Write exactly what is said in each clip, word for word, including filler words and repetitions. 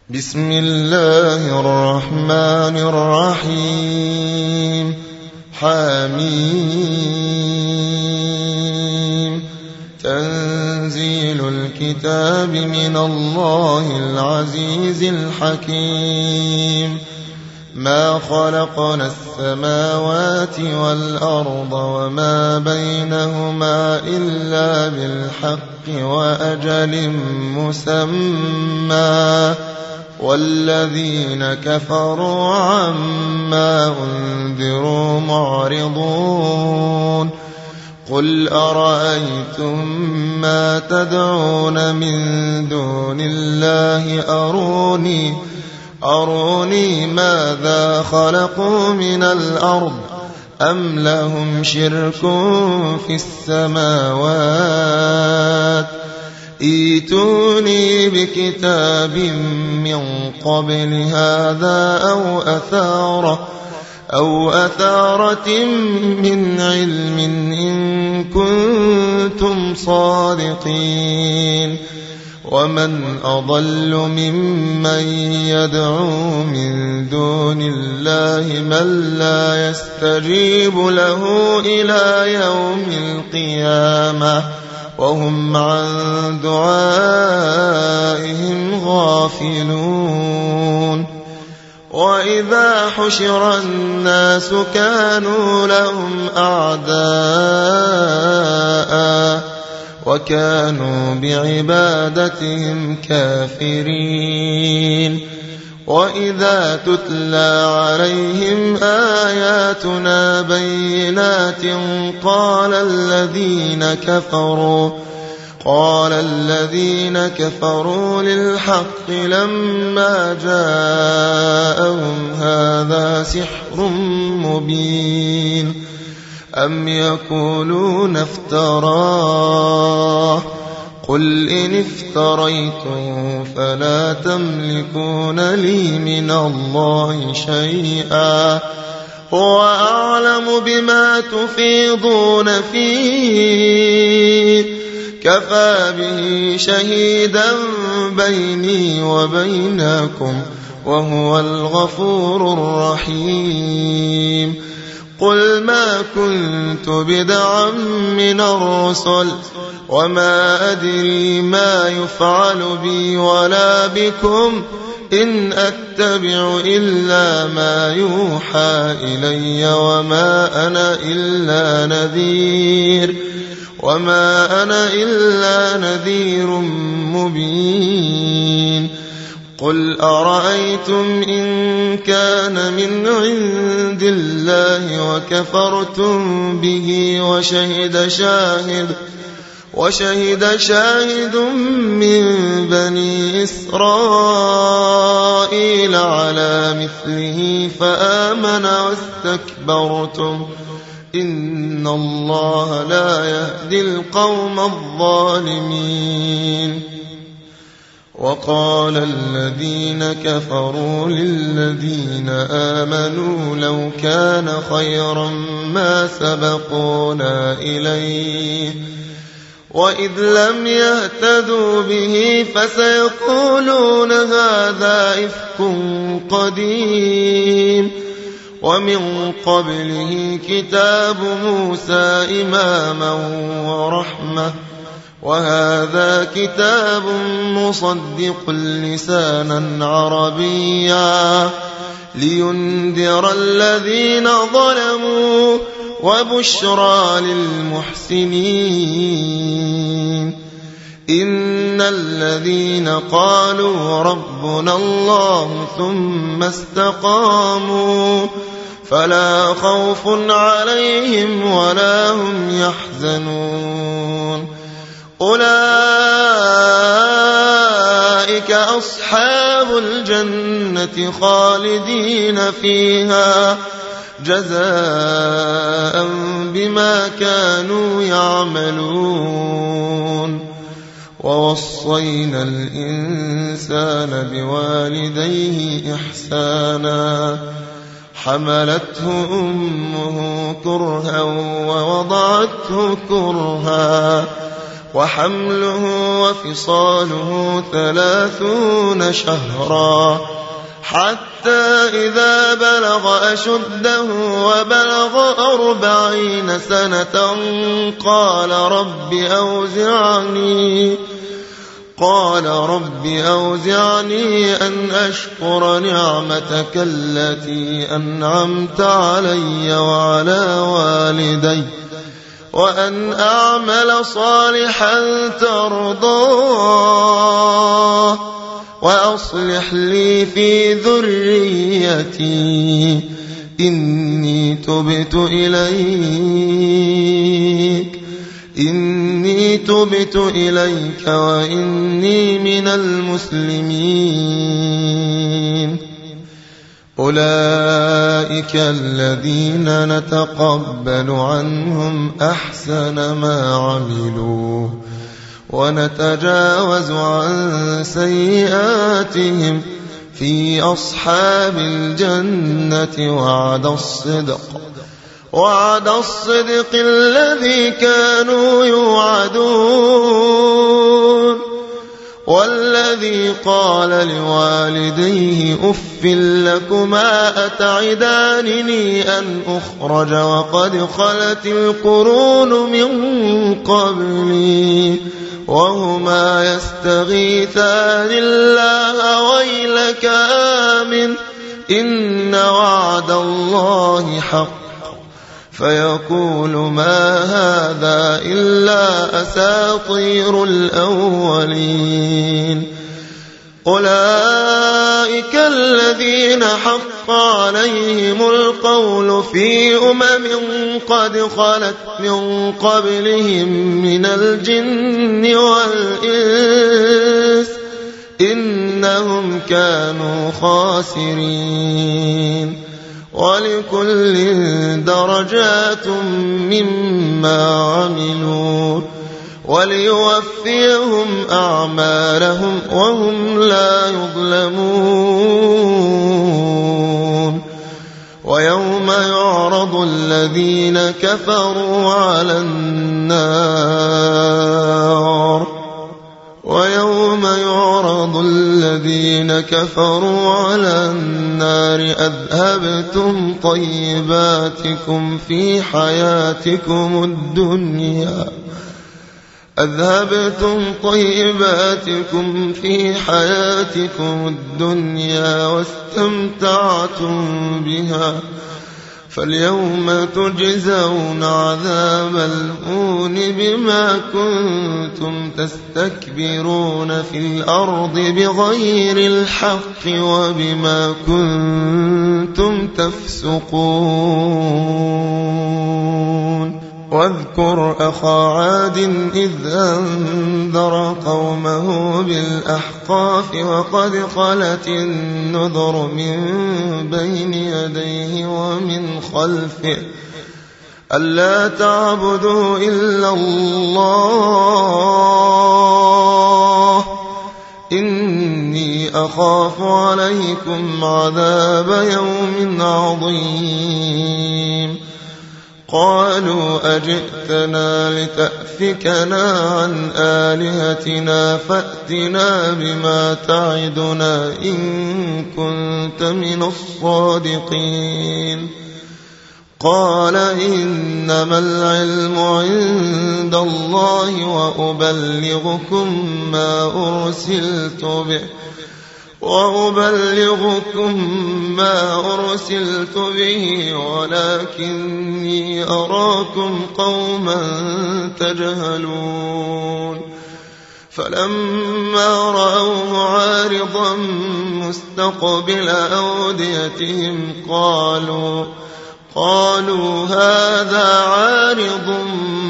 بسم الله الرحمن الرحيم. حميم. تنزيل الكتاب من الله العزيز الحكيم. ما خلقنا السماوات والأرض وما بينهما إلا بالحق وأجل مسمى، والذين كفروا عما أنذروا معرضون. قل أرأيتم ما تدعون من دون الله أروني أروني ماذا خلقوا من الأرض أم لهم شرك في السماوات. ائتوني بكتاب من قبل هذا أو أثارة أو أثارة من علم إن كنتم صادقين. ومن أضل ممن يدعو من دون الله من لا يستجيب له إلى يوم القيامة وهم عن دعائهم غافلون. وإذا حشر الناس كانوا لهم أعداء وكانوا بعبادتهم كافرين. وإذا تتلى عليهم آياتنا بينات قال الذين كفروا قال الذين كفروا للحق لما جاءهم هذا سحر مبين. أم يقولون افتراه قل إن افتريته فلا تملكون لي من الله شيئا هو أعلم بما تفيضون فيه كفى به شهيدا بيني وبينكم وهو الغفور الرحيم. قل ما كنت بدعا من الرسل وما أدري ما يفعل بي ولا بكم إن أتبع إلا ما يوحى إلي وما أنا إلا نذير وما أنا إلا نذير مبين. قل أرأيتم إن كان من عند الله وكفرتم به وشهد شاهد وشهد شاهد من بني إسرائيل على مثله فآمن واستكبرتم إن الله لا يهدي القوم الظالمين. وقال الذين كفروا للذين آمنوا لو كان خيرا ما سبقونا إليه وإذ لم يهتدوا به فسيقولون هذا إفك قديم. ومن قبله كتاب موسى إماما ورحمة وهذا كتاب مصدق لسانا عربيا لينذر الذين ظلموا وبشرى للمحسنين. إن الذين قالوا ربنا الله ثم استقاموا فلا خوف عليهم ولا هم يحزنون. أولئك أصحاب الجنة خالدين فيها جزاء بما كانوا يعملون. ووصينا الإنسان بوالديه إحسانا حملته أمه كرها ووضعته كرها وحمله وفصاله ثلاثون شهرا حتى إذا بلغ أشده وبلغ أربعين سنة قال رب أوزعني قال رب أوزعني أن أشكر نعمتك التي أنعمت علي وعلى والدي وأن أعمل صالحا ترضاه وأصلح لي في ذريتي إني تبت إليك إني تبت إليك وإني من المسلمين. أولئك الذين نتقبل عنهم أحسن ما عملوا ونتجاوز عن سيئاتهم في أصحاب الجنة وعد الصدق وعد الصدق الذي كانوا يوعدون. والذي قال لوالديه أف لكما أتعدانني أن أخرج وقد خلت القرون من قبلي وهما يستغيثان الله ويلك آمن إن وعد الله حق فيقول ما هذا إلا أساطير الأولين. أولئك الذين حق عليهم القول في أمم قد خلت من قبلهم من الجن والإنس إنهم كانوا خاسرين. ولكل درجات مما عملوا وليوفيهم أعمالهم وهم لا يظلمون. ويوم يعرض الذين كفروا على النار ويوم يعرض الذين كفروا على النار أذهبتم طيباتكم في حياتكم الدنيا أذهبتم طيباتكم في حياتكم الدنيا واستمتعتم بها فاليوم تجزون عذاب الهون بما كنتم تستكبرون في الأرض بغير الحق وبما كنتم تفسقون. واذكر أخا عاد إذ أنذر قومه بالأحقاف وقد خلت النذر من بين يديه ومن خلفه ألا تعبدوا إلا الله إني أخاف عليكم عذاب يوم عظيم. قالوا أجئتنا لتأفكنا عن آلهتنا فأتنا بما تعدنا إن كنت من الصادقين. قال إنما العلم عند الله وأبلغكم ما أرسلت به وأبلغكم ما أرسلت به ولكني أراكم قوما تجهلون. فلما رأوه عارضا مستقبل أوديتهم قالوا قالوا هذا عارض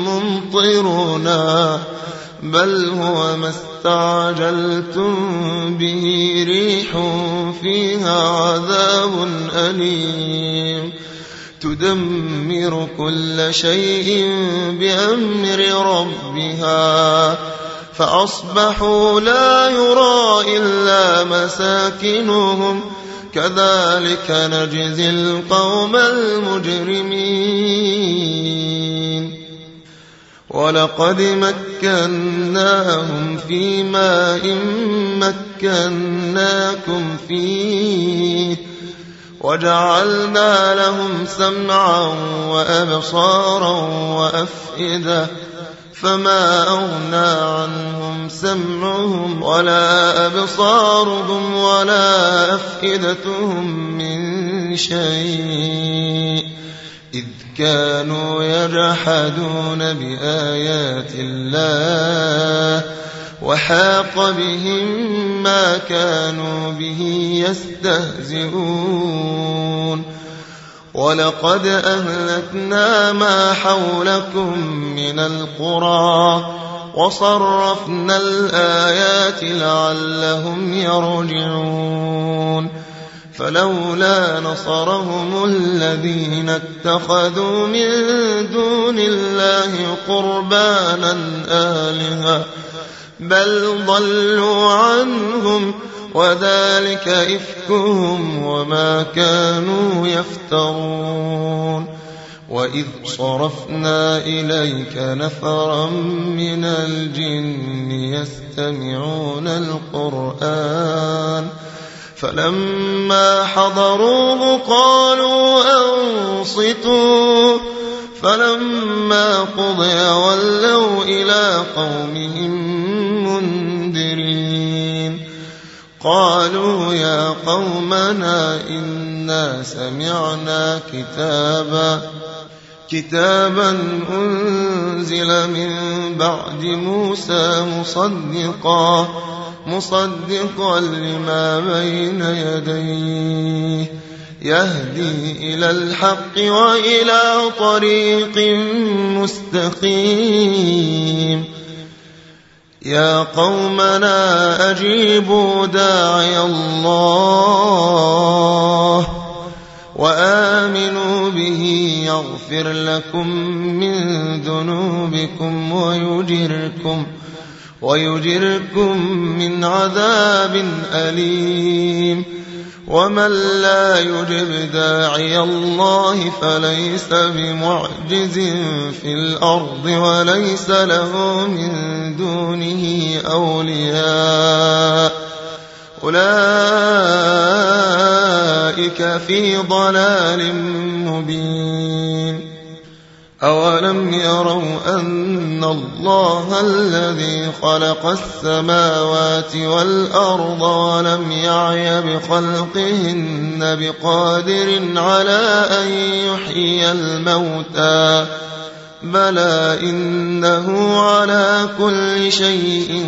ممطرنا بل هو ما استعجلتم به ريح فيها عذاب أليم تدمر كل شيء بأمر ربها فأصبحوا لا يرى إلا مساكنهم كذلك نجزي القوم المجرمين. ولقد مكناهم في ماء مكناكم فيه وجعلنا لهم سمعا وأبصارا وأفئدة فما أغنى عنهم سمعهم ولا أبصارهم ولا أفئدتهم من شيء إذ كانوا يجحدون بآيات الله وحاق بهم ما كانوا به يستهزئون ولقد أهلكنا ما حولكم من القرى وصرفنا الآيات لعلهم يرجعون فلولا نصرهم الذين اتخذوا من دون الله قربانا آلهة بل ضلوا عنهم وذلك إفكهم وما كانوا يفترون وإذ صرفنا إليك نفرا من الجن يستمعون القرآن فلما حضروه قالوا أنصتوا فلما قضي ولوا إلى قومهم منذرين قالوا يا قومنا إنا سمعنا كتابا كتابا أنزل من بعد موسى مصدقا مصدقا لما بين يديه يهدي إلى الحق وإلى طريق مستقيم يا قومنا أجيبوا داعي الله وآمنوا به يغفر لكم من ذنوبكم ويجركم ويجركم من عذاب أليم ومن لا يجب داعي الله فليس بمعجز في الأرض وليس له من دونه أولياء أولئك في ضلال مبين أولم يروا أن الله الذي خلق السماوات والأرض ولم يعي بخلقهن بقادر على أن يحيي الموتى بلى إنه على كل شيء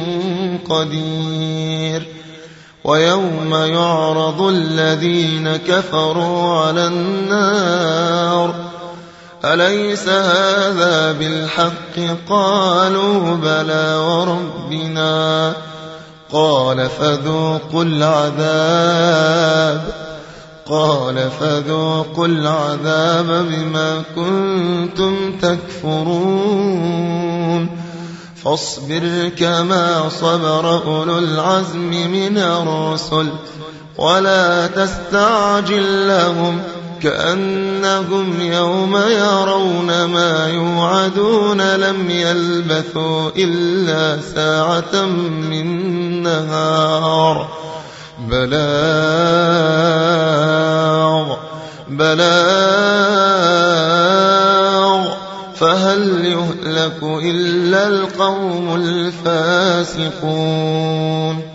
قدير ويوم يعرض الذين كفروا على النار أليس هذا بالحق قالوا بلى وربنا قال فذوقوا العذاب قال فذوقوا العذاب بما كنتم تكفرون فاصبر كما صبر أولو العزم من الرسل ولا تستعجل لهم كأنهم يوم يرون ما يوعدون لم يلبثوا إلا ساعة من نهار بلاغ بلاغ فهل يهلك إلا القوم الفاسقون